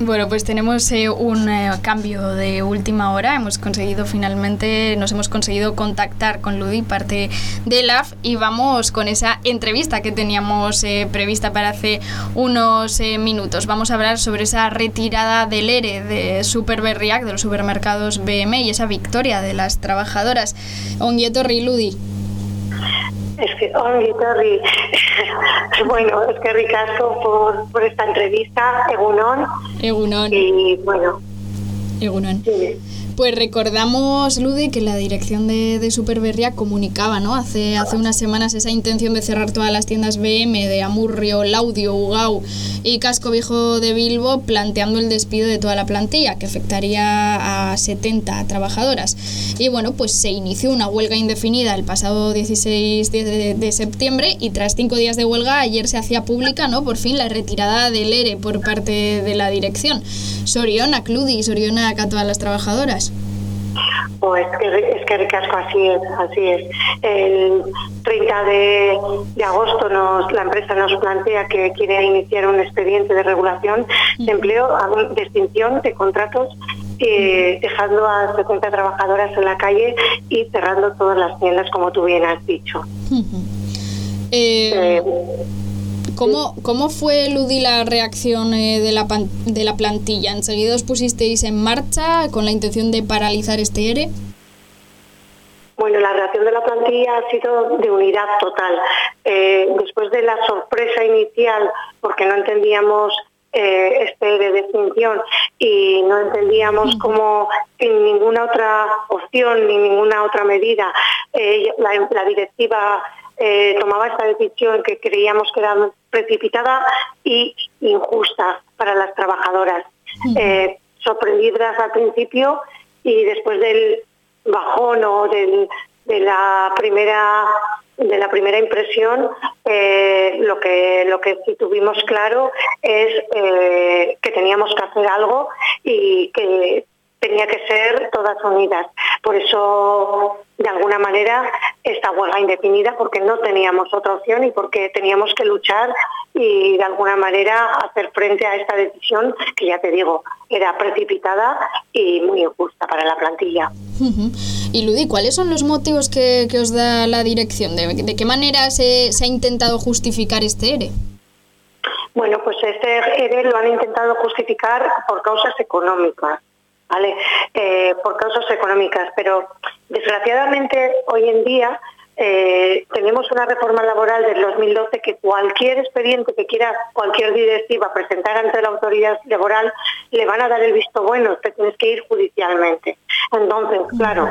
Bueno, pues tenemos un cambio de última hora. Nos hemos conseguido contactar con Ludi, parte de LAF, y vamos con esa entrevista que teníamos prevista para hace unos minutos. Vamos a hablar sobre esa retirada del ERE de Superberriak, de los supermercados BM, y esa victoria de las trabajadoras. Ongi etorri, Ludi. Es que, bueno, es que ricasco por esta entrevista, Egunon. Y bueno. Egunon. Sí. Pues recordamos, Ludi, que la dirección de Superberriak comunicaba, ¿no? Hace unas semanas esa intención de cerrar todas las tiendas BM de Amurrio, Laudio, Ugao y Casco Viejo de Bilbo, planteando el despido de toda la plantilla, que afectaría a 70 trabajadoras. Y bueno, pues se inició una huelga indefinida el pasado 16 de septiembre, y tras 5 días de huelga ayer se hacía pública, ¿no?, por fin, la retirada del ERE por parte de la dirección. Sorionak, Ludi, sorionak a todas las trabajadoras. Pues es que ricasco, así es. El 30 de agosto la empresa nos plantea que quiere iniciar un expediente de regulación de empleo, de extinción de contratos, dejando a 70 trabajadoras en la calle y cerrando todas las tiendas, como tú bien has dicho. ¿Cómo fue, Ludi, la reacción de la plantilla? ¿Enseguida os pusisteis en marcha con la intención de paralizar este ERE? Bueno, la reacción de la plantilla ha sido de unidad total. Después de la sorpresa inicial, porque no entendíamos este ERE de extinción y no entendíamos cómo en ninguna otra opción ni ninguna otra medida la directiva tomaba esta decisión, que creíamos que era precipitada y injusta para las trabajadoras. Sorprendidas al principio, y después del bajón o de la primera impresión, lo que sí tuvimos claro es que teníamos que hacer algo y que tenía que ser todas unidas. Por eso, de alguna manera, esta huelga indefinida, porque no teníamos otra opción y porque teníamos que luchar y, de alguna manera, hacer frente a esta decisión que, ya te digo, era precipitada y muy injusta para la plantilla. Y, Ludi, ¿cuáles son los motivos que os da la dirección? ¿De qué manera se ha intentado justificar este ERE? Bueno, pues este ERE lo han intentado justificar por causas económicas. ¿Vale? Por causas económicas, pero desgraciadamente hoy en día tenemos una reforma laboral del 2012 que cualquier expediente que quiera cualquier directiva presentar ante la autoridad laboral le van a dar el visto bueno, te tienes que ir judicialmente. Entonces, claro,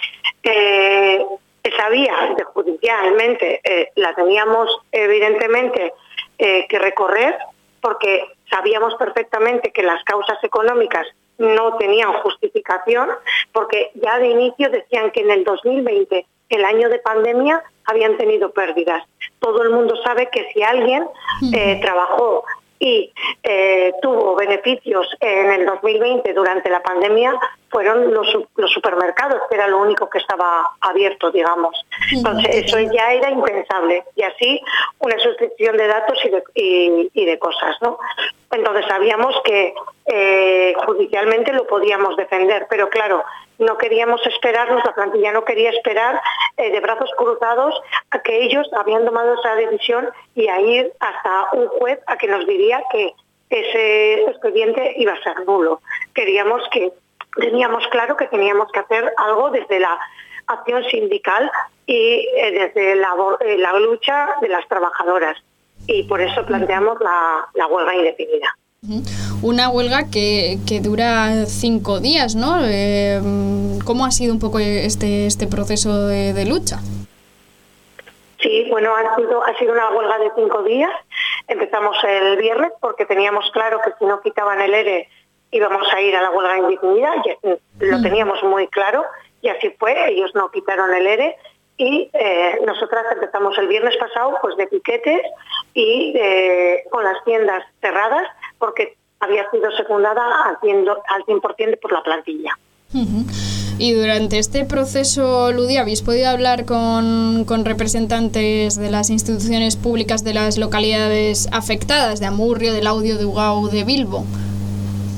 esa vía de judicialmente la teníamos evidentemente que recorrer, porque sabíamos perfectamente que las causas económicas no tenían justificación, porque ya de inicio decían que en el 2020, el año de pandemia, habían tenido pérdidas. Todo el mundo sabe que si alguien trabajó y tuvo beneficios en el 2020 durante la pandemia, fueron los supermercados, que era lo único que estaba abierto, digamos. Entonces eso ya era impensable, y así una suscripción de datos y de cosas, ¿no? Entonces sabíamos que judicialmente lo podíamos defender, pero claro, no queríamos esperarnos, la plantilla no quería esperar de brazos cruzados a que ellos habían tomado esa decisión y a ir hasta un juez a que nos diría que ese expediente iba a ser nulo. Teníamos claro que teníamos que hacer algo desde la acción sindical y desde la lucha de las trabajadoras, y por eso planteamos la huelga indefinida. Una huelga que dura 5 días, ¿no? ¿Cómo ha sido un poco este proceso de lucha? Sí, bueno, ha sido una huelga de 5 días. Empezamos el viernes porque teníamos claro que si no quitaban el ERE íbamos a ir a la huelga indefinida, lo teníamos muy claro, y así fue. Ellos no quitaron el ERE y nosotras empezamos el viernes pasado pues de piquetes y con las tiendas cerradas, porque había sido secundada al 100% por la plantilla. Y durante este proceso, Ludi, ¿habéis podido hablar con representantes de las instituciones públicas de las localidades afectadas, de Amurrio, de Laudio, de Ugao, de Bilbo?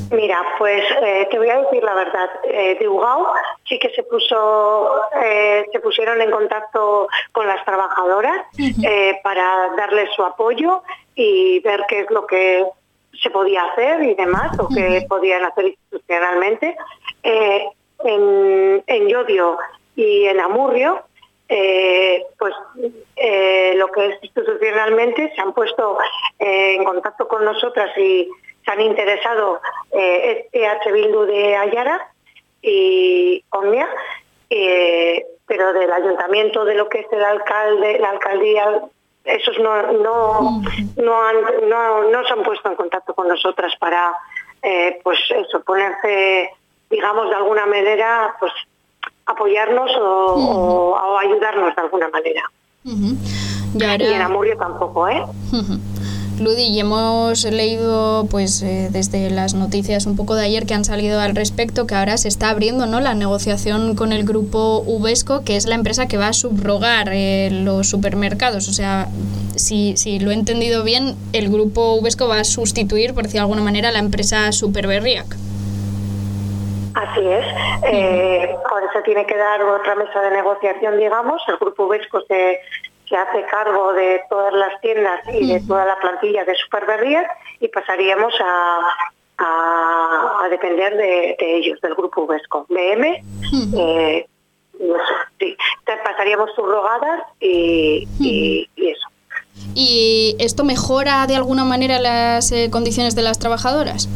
Mira, pues te voy a decir la verdad. De Ugao sí que se pusieron en contacto con las trabajadoras para darles su apoyo y ver qué es lo que se podía hacer y demás, o qué podían hacer institucionalmente. En Llodio y en Amurrio, pues lo que es institucionalmente se han puesto en contacto con nosotras y se han interesado EH Bildu de Ayara y Omnia, pero del ayuntamiento, de lo que es el alcalde, la alcaldía, esos no se han puesto en contacto con nosotras para pues eso, ponerse, digamos, de alguna manera, pues apoyarnos o ayudarnos de alguna manera. Y en Amurrio tampoco, Ludi, y hemos leído pues desde las noticias un poco de ayer que han salido al respecto, que ahora se está abriendo, ¿no?, la negociación con el grupo Uvesco, que es la empresa que va a subrogar los supermercados. O sea, si lo he entendido bien, el grupo Uvesco va a sustituir, por decir de alguna manera, a la empresa Superberriak. Así es. Ahora se tiene que dar otra mesa de negociación, digamos. El grupo Uvesco se hace cargo de todas las tiendas y de toda la plantilla de Superberriak y pasaríamos a depender de ellos, del grupo Uvesco. BM, sí, pasaríamos subrogadas y eso. ¿Y esto mejora de alguna manera las condiciones de las trabajadoras?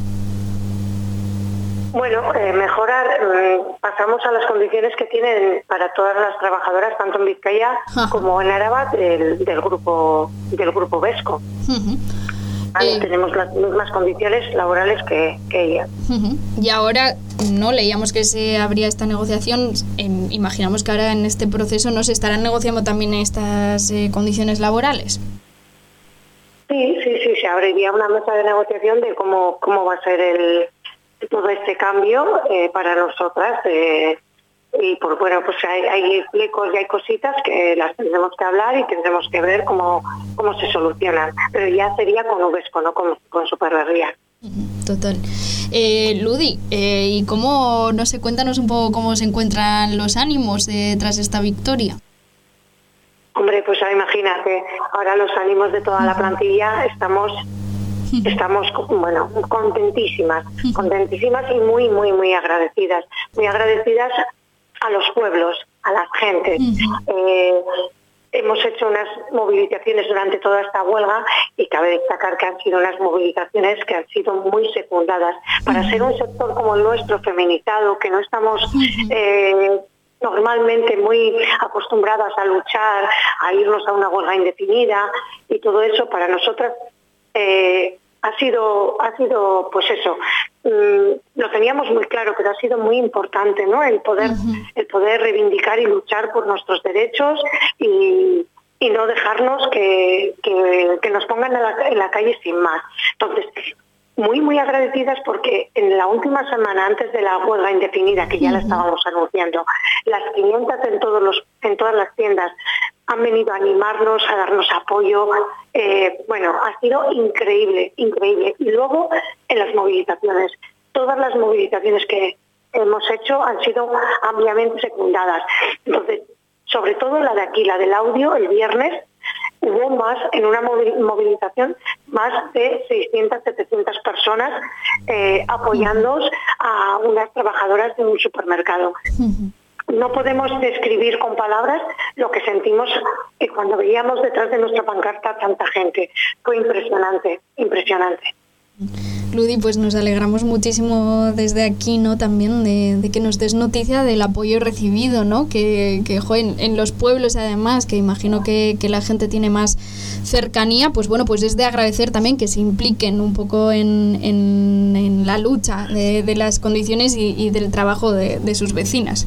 Bueno, mejorar, pasamos a las condiciones que tienen para todas las trabajadoras, tanto en Vizcaya como en Araba, del grupo Uvesco. Tenemos las mismas condiciones laborales que ellas. Y ahora, no leíamos que se abría esta negociación, imaginamos que ahora en este proceso no se estarán negociando también estas condiciones laborales. Sí, se abriría una mesa de negociación de cómo va a ser todo este cambio para nosotras, y pues bueno, pues hay flecos y hay cositas que las tendremos que hablar y tendremos que ver cómo se solucionan, pero ya sería con Uvesco, no con Superberriak. Total. Ludi, ¿y cómo, no sé, cuéntanos un poco cómo se encuentran los ánimos tras esta victoria? Hombre, pues imagínate, ahora los ánimos de toda la plantilla estamos bueno, contentísimas y muy, muy, muy agradecidas a los pueblos, a las gentes. Hemos hecho unas movilizaciones durante toda esta huelga y cabe destacar que han sido unas movilizaciones que han sido muy secundadas. Para ser un sector como el nuestro, feminizado, que no estamos normalmente muy acostumbradas a luchar, a irnos a una huelga indefinida y todo eso, para nosotras ha sido pues eso, lo teníamos muy claro, pero ha sido muy importante, ¿no?, el poder reivindicar y luchar por nuestros derechos y no dejarnos que nos pongan en la calle sin más. Entonces, muy, muy agradecidas porque en la última semana antes de la huelga indefinida, que ya la estábamos anunciando, las 500 en todas las tiendas han venido a animarnos, a darnos apoyo. Bueno, ha sido increíble. Y luego en las movilizaciones, todas las movilizaciones que hemos hecho han sido ampliamente secundadas. Entonces, sobre todo la de aquí, la del audio, el viernes, hubo más, en una movilización, más de 600, 700 personas apoyando a unas trabajadoras de un supermercado. No podemos describir con palabras lo que sentimos cuando veíamos detrás de nuestra pancarta tanta gente. Fue impresionante. Ludi, pues nos alegramos muchísimo desde aquí, ¿no?, también de que nos des noticia del apoyo recibido, ¿no?, que en los pueblos, además, que imagino que la gente tiene más cercanía, pues bueno, pues es de agradecer también que se impliquen un poco en la lucha de las condiciones y del trabajo de sus vecinas.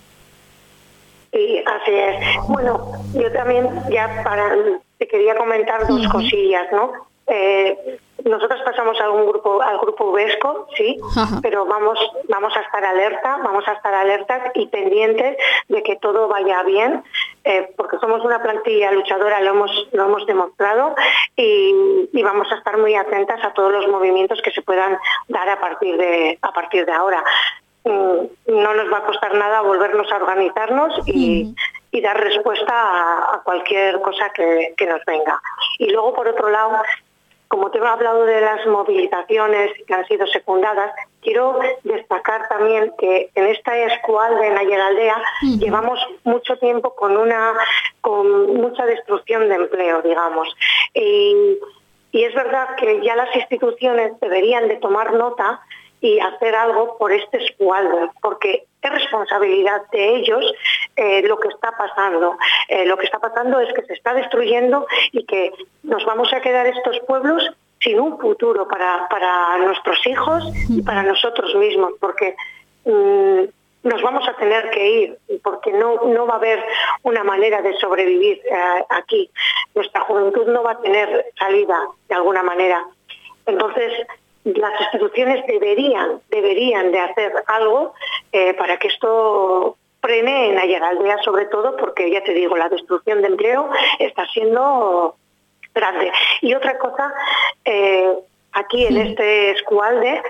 Sí, así es. Bueno, yo también te quería comentar dos cosillas, ¿no? Nosotros pasamos al grupo Uvesco, sí, pero vamos a estar alertas y pendientes de que todo vaya bien. porque somos una plantilla luchadora, lo hemos demostrado, y vamos a estar muy atentas a todos los movimientos que se puedan dar a partir de ahora. No nos va a costar nada volvernos a organizarnos y dar respuesta a cualquier cosa que nos venga. Y luego, por otro lado, como te he hablado de las movilizaciones que han sido secundadas, quiero destacar también que en esta escual de Nayaraldea llevamos mucho tiempo con mucha destrucción de empleo, digamos. Y es verdad que ya las instituciones deberían de tomar nota y hacer algo por este escualde, porque es responsabilidad de ellos lo que está pasando. Lo que está pasando es que se está destruyendo y que nos vamos a quedar estos pueblos sin un futuro para nuestros hijos y para nosotros mismos, porque nos vamos a tener que ir, porque no va a haber una manera de sobrevivir aquí. Nuestra juventud no va a tener salida de alguna manera. Entonces, las instituciones deberían de hacer algo para que esto frene en Nayaraldea, sobre todo porque, ya te digo, la destrucción de empleo está siendo grande. Y otra cosa, aquí en este escualde,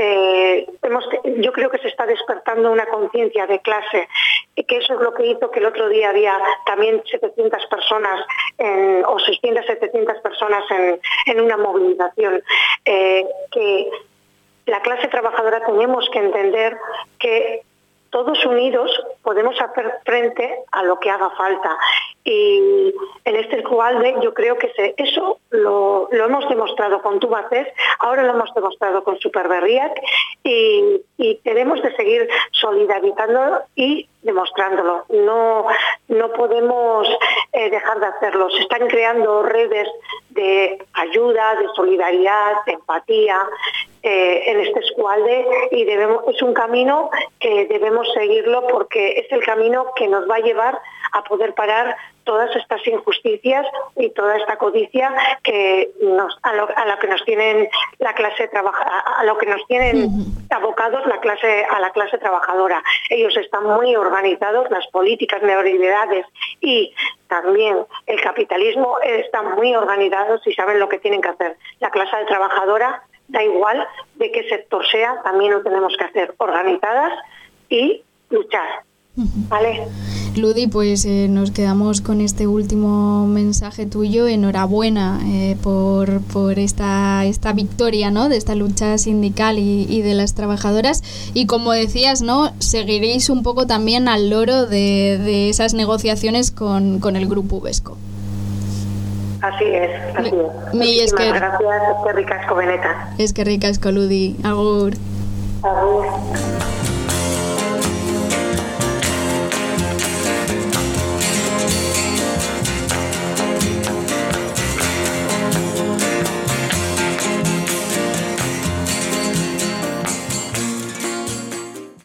yo creo que se está despertando una conciencia de clase, que eso es lo que hizo que el otro día había también 700 personas o 600, 700 personas en una movilización, que la clase trabajadora tenemos que entender que todos unidos podemos hacer frente a lo que haga falta. Y en este escualde yo creo que eso lo hemos demostrado con Tubacex, ahora lo hemos demostrado con Superberriak, y debemos de seguir solidarizando y demostrándolo. No podemos dejar de hacerlo. Se están creando redes de ayuda, de solidaridad, de empatía en este escualde, y es un camino que debemos seguirlo, porque es el camino que nos va a llevar a poder parar todas estas injusticias y toda esta codicia que a lo que nos tienen la clase a lo que nos tienen abocados a la clase trabajadora. Ellos están muy organizados, las políticas neoliberales y también el capitalismo están muy organizados y saben lo que tienen que hacer. La clase trabajadora, da igual de qué sector sea, también lo tenemos que hacer, organizadas y luchar. ¿Vale? Ludi, pues nos quedamos con este último mensaje tuyo. Enhorabuena por esta victoria, ¿no?, de esta lucha sindical y de las trabajadoras. Y como decías, ¿no?, seguiréis un poco también al loro de esas negociaciones con el Grupo Uvesco. Así es. Muchísimas gracias, eskerrik asko benetan. Eskerrik asko, Ludi. Agur. Agur.